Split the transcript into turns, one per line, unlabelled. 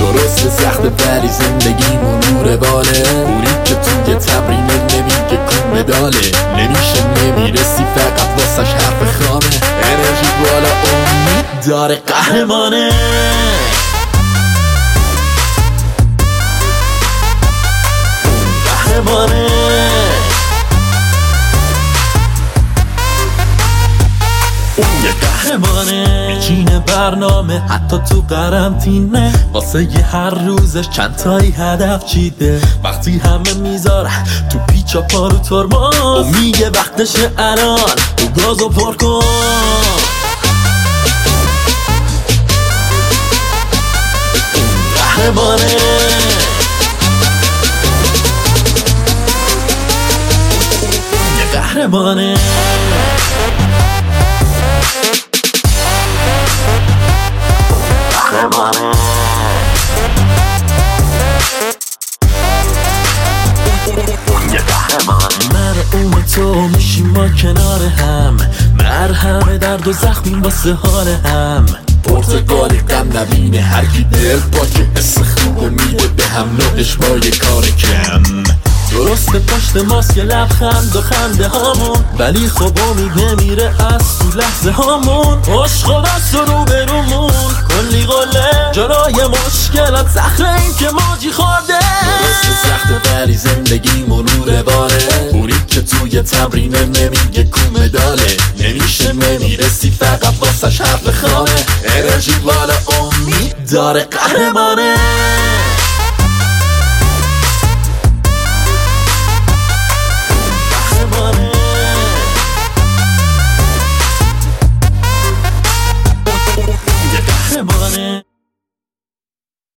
درست سخته ولی زندگیمون نور باله، پوری که توی تمرین نمیگه کو مداله، نمیشه نمیرسی فقط واسش حرف خامه، انرژی بالا امید داره قهرمانه. قهرمانه یه قهرمانه، میچینه برنامه حتی تو قرنطینه، واسه یه هر روزش چند تایی هدف چیده، وقتی همه میذاره تو پیچا پا رو ترماز و میگه وقتشه الان تو گازو پر کن. قهرمانه یه قهرمانه. من اون تو میشیم ما کنار هم، مرهم درد و زخمیم واسه حال هم، پرتقالی غم نبینه هر کی دل پاکه، حس خوب میده به هم نوعش با یه کار کم، درسته پشت ماسک لبخند و خنده هامون، ولی خب امید نمیره از تو لحظه هامون، عشق دست رو برومون کلی قله، جلوی مشکلات صخره این که ماجی خورده، درسته سخته ولی زندگیمون نور باره، پوری که توی تمرین نمیگه کو مداله، نمیشه نمیرسی فقط واسش حرف خامه، انرژی بالا امید داره قهرمانه. قهرمانه